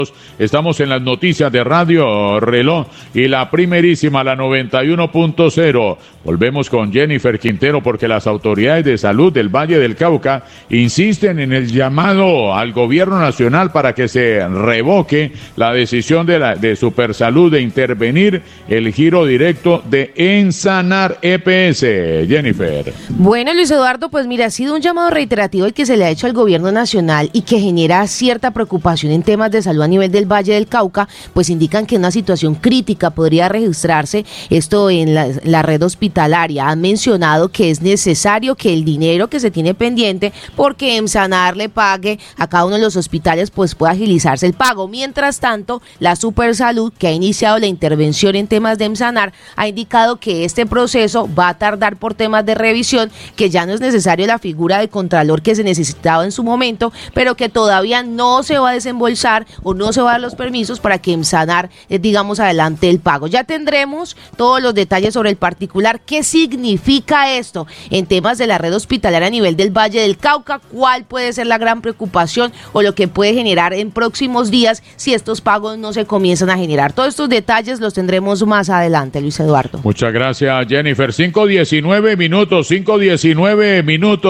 Estamos en las noticias de Radio Reloj y la primerísima, la 91.0. Volvemos con Jennifer Quintero porque las autoridades de salud del Valle del Cauca insisten en el llamado al gobierno nacional para que se revoque la decisión de Supersalud de intervenir el giro directo de Ensanar EPS. Jennifer. Bueno, Luis Eduardo, pues mira, ha sido un llamado reiterativo el que se le ha hecho al gobierno nacional y que genera cierta preocupación en temas de salud a nivel del Valle del Cauca, pues indican que una situación crítica podría registrarse esto en la red hospitalaria. Han mencionado que es necesario que el dinero que se tiene pendiente porque Emsanar le pague a cada uno de los hospitales, pues pueda agilizarse el pago. Mientras tanto, la Supersalud, que ha iniciado la intervención en temas de Emsanar, ha indicado que este proceso va a tardar por temas de revisión, que ya no es necesario la figura de contralor que se necesitaba en su momento, pero que todavía no se va a desembolsar o no se va a dar los permisos para que Emsanar, digamos, adelante el pago. Ya tendremos todos los detalles sobre el particular. ¿Qué significa esto en temas de la red hospitalaria a nivel del Valle del Cauca? ¿Cuál puede ser la gran preocupación o lo que puede generar en próximos días si estos pagos no se comienzan a generar? Todos estos detalles los tendremos más adelante, Luis Eduardo. Muchas gracias, Jennifer. 5:19 minutos.